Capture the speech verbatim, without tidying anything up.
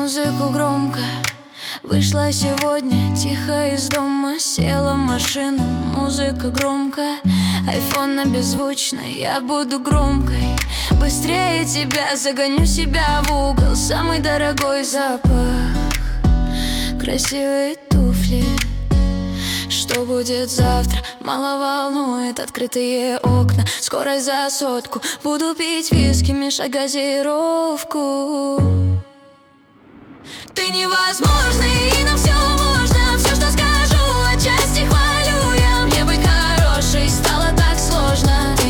Музыку громко. Вышла сегодня тихо из дома, села в машину. Музыка громкая, айфон на беззвучной. Я буду громкой, быстрее тебя загоню себя в угол. Самый дорогой запах, красивые туфли. Что будет завтра, мало волнует. Открытые окна, скорость за сотку. Буду пить виски, мешать газировку. Ты невозможный.